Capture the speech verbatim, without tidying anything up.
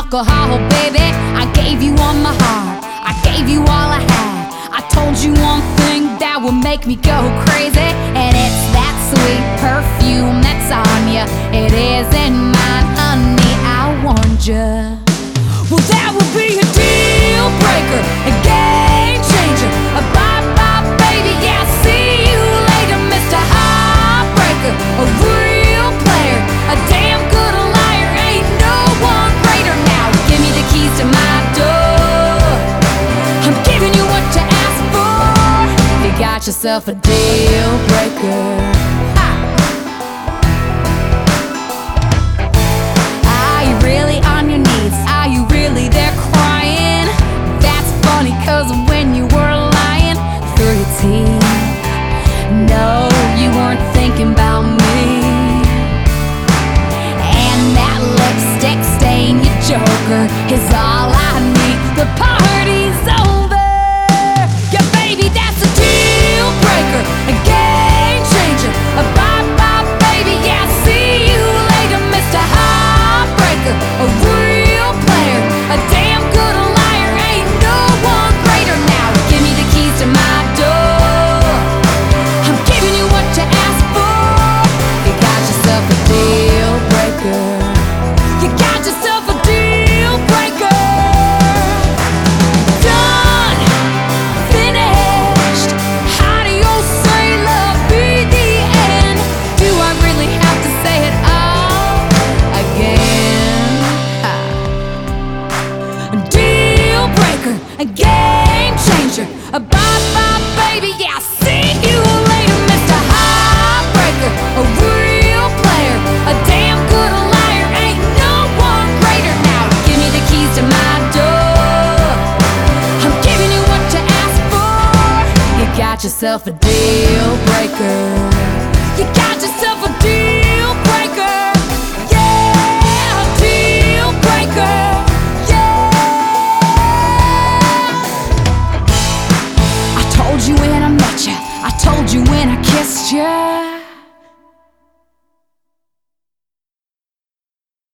alcohol, baby. I gave you all my heart, I gave you all I had. I told you one thing that would make me go crazy, and it's that sweet perfume that's on you. It isn't mine, honey, I warned you. Well, that would be a deal breaker, a game changer, a bye-bye, baby, yeah, see you later, Mister Heartbreaker. A real player, a damn good liar, ain't no one greater. Now give me the keys to my door, I'm giving you what you asked for. You got yourself a deal breaker. Are you really on your knees? Are you really there crying? That's funny, cause when you were lying through your teeth, no, you weren't thinking about me. And that lipstick stain, you joker, is all I need. The party's over. Yeah, baby, that's a deal breaker, a game changer, a bye-bye, baby, yeah, see you later, Mister Heartbreaker. A real player, a damn good liar, ain't no one greater. Now give me the keys to my door, I'm giving you what you asked for. You got yourself a deal breaker. You got yourself a deal breaker. Done, finished. How do you say love be the end? Do I really have to say it all again? A deal breaker, a game changer, a bye-bye, baby, yeah, see you later, Mister Heartbreaker. A real player, a damn good liar, ain't no one greater. Now give me the keys to my door, I'm giving you what you asked for. You got yourself a deal breaker. You got yourself a deal breaker. Yeah, a deal breaker. Yeah. I told you when I met you, I told you when I kissed you,